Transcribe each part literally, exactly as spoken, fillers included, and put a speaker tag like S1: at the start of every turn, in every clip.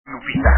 S1: Lupita.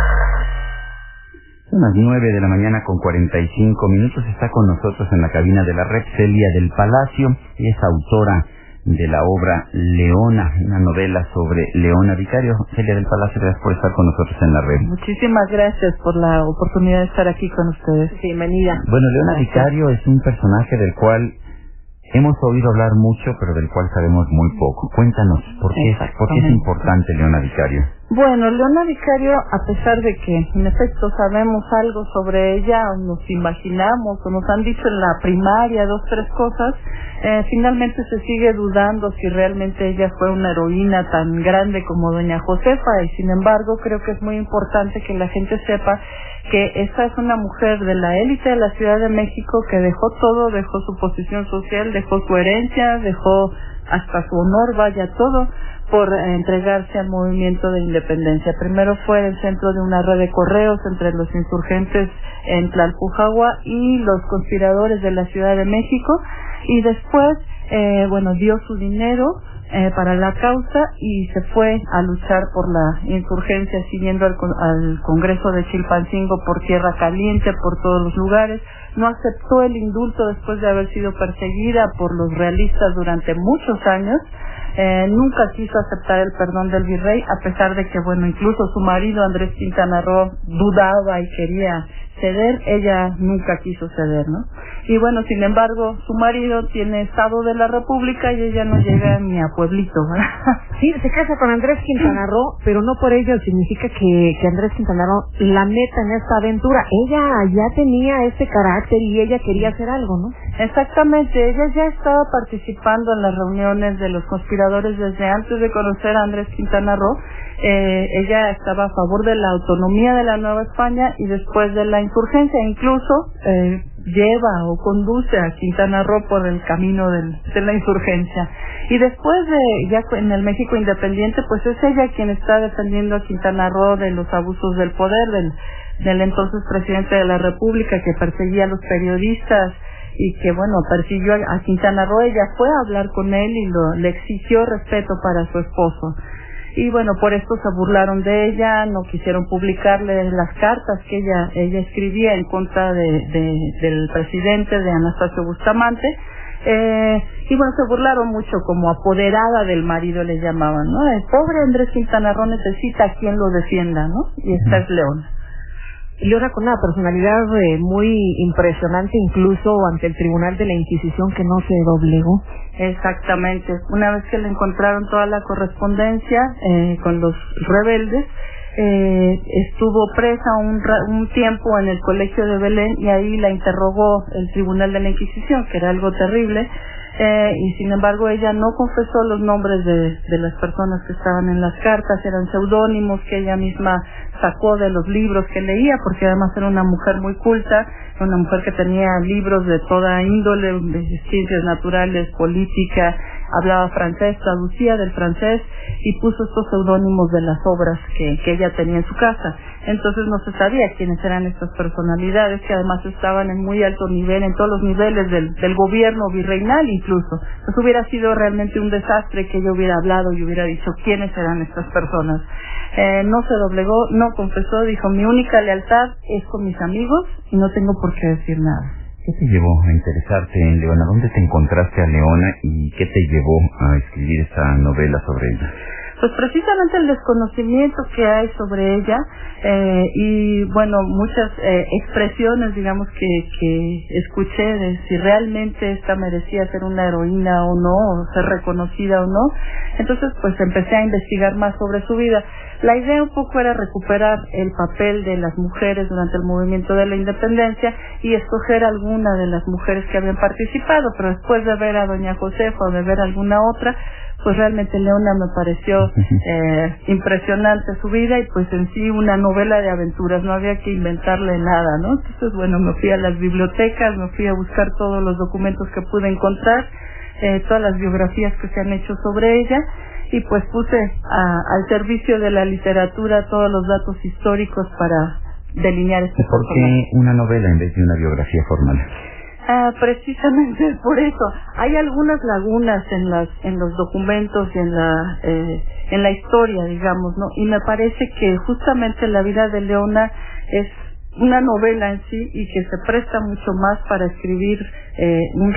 S1: Son las nueve de la mañana con cuarenta y cinco minutos. Está con nosotros en la cabina de la red Celia del Palacio. Es autora de la obra Leona, una novela sobre Leona Vicario. Celia del Palacio, gracias por estar con nosotros en la red.
S2: Muchísimas gracias por la oportunidad de estar aquí con ustedes. Bienvenida.
S1: Bueno, Leona Vicario es un personaje del cual hemos oído hablar mucho, pero del cual sabemos muy poco. Cuéntanos, ¿por qué, ¿por qué es importante Leona Vicario?
S2: Bueno, Leona Vicario, a pesar de que en efecto sabemos algo sobre ella, o nos imaginamos, o nos han dicho en la primaria dos, tres cosas, eh, finalmente se sigue dudando si realmente ella fue una heroína tan grande como doña Josefa, y sin embargo creo que es muy importante que la gente sepa que esta es una mujer de la élite de la Ciudad de México que dejó todo, dejó su posición social, dejó su herencia, dejó hasta su honor, vaya todo, por entregarse al movimiento de independencia. Primero fue el centro de una red de correos entre los insurgentes en Tlalpujahua y los conspiradores de la Ciudad de México, y después, eh, bueno, dio su dinero eh, para la causa y se fue a luchar por la insurgencia, siguiendo al, al Congreso de Chilpancingo por tierra caliente, por todos los lugares. No aceptó el indulto después de haber sido perseguida por los realistas durante muchos años. Eh, nunca quiso aceptar el perdón del virrey, a pesar de que, bueno, incluso su marido Andrés Quintana Roo dudaba y quería ceder. Ella nunca quiso ceder, ¿no? Y bueno, sin embargo, su marido tiene estado de la República y ella no llega ni a pueblito, ¿verdad?
S3: Sí, se casa con Andrés Quintana Roo, pero no por ello significa que, que Andrés Quintana Roo la meta en esta aventura. Ella ya tenía ese carácter y ella quería hacer algo, ¿no?
S2: Exactamente, ella ya estaba participando en las reuniones de los conspiradores desde antes de conocer a Andrés Quintana Roo. Eh, ella estaba a favor de la autonomía de la Nueva España y después de la insurgencia, incluso eh, lleva o conduce a Quintana Roo por el camino del, de la insurgencia. Y después de, ya en el México independiente, pues es ella quien está defendiendo a Quintana Roo de los abusos del poder, del, del entonces presidente de la República, que perseguía a los periodistas y que, bueno, persiguió a, a Quintana Roo. Ella fue a hablar con él y lo, le exigió respeto para su esposo. Y bueno, por esto se burlaron de ella, no quisieron publicarle las cartas que ella ella escribía en contra de, de del presidente, de Anastasio Bustamante, eh, y bueno, se burlaron mucho, como apoderada del marido le llamaban, ¿no? El pobre Andrés Quintana Roo necesita a quien lo defienda, ¿no? Y esta es Leona.
S3: Leona con una personalidad eh, muy impresionante, incluso ante el Tribunal de la Inquisición, que no se doblegó.
S2: Exactamente. Una vez que le encontraron toda la correspondencia eh, con los rebeldes, eh, estuvo presa un, un tiempo en el Colegio de Belén, y ahí la interrogó el Tribunal de la Inquisición, que era algo terrible. Eh, y sin embargo ella no confesó los nombres de, de las personas que estaban en las cartas. Eran seudónimos que ella misma sacó de los libros que leía, porque además era una mujer muy culta, una mujer que tenía libros de toda índole, de ciencias naturales, política, hablaba francés, traducía del francés, y puso estos seudónimos de las obras que, que ella tenía en su casa. Entonces no se sabía quiénes eran estas personalidades, que además estaban en muy alto nivel, en todos los niveles del, del gobierno virreinal incluso. Pues hubiera sido realmente un desastre que ella hubiera hablado y hubiera dicho quiénes eran estas personas. Eh, no se doblegó, no confesó, dijo: mi única lealtad es con mis amigos y no tengo por qué decir nada.
S1: ¿Qué te llevó a interesarte en Leona? ¿Dónde te encontraste a Leona y qué te llevó a escribir esta novela sobre ella?
S2: Pues precisamente el desconocimiento que hay sobre ella, eh, y bueno, muchas eh, expresiones, digamos, que, que escuché de si realmente esta merecía ser una heroína o no, o ser reconocida o no. Entonces pues empecé a investigar más sobre su vida. La idea un poco era recuperar el papel de las mujeres durante el movimiento de la independencia y escoger alguna de las mujeres que habían participado, pero después de ver a doña Josefa o de ver alguna otra, pues realmente Leona me pareció eh, impresionante su vida, y pues en sí una novela de aventuras, no había que inventarle nada, ¿no? Entonces bueno, me fui a las bibliotecas, me fui a buscar todos los documentos que pude encontrar, eh, todas las biografías que se han hecho sobre ella, y pues puse a, al servicio de la literatura todos los datos históricos para delinear este
S1: ¿Por
S2: personaje.
S1: qué una novela en vez de una biografía formal?
S2: Ah, precisamente por eso. Hay algunas lagunas en las en los documentos y en la eh, en la historia, digamos, ¿no? Y me parece que justamente la vida de Leona es una novela en sí y que se presta mucho más para escribir eh, un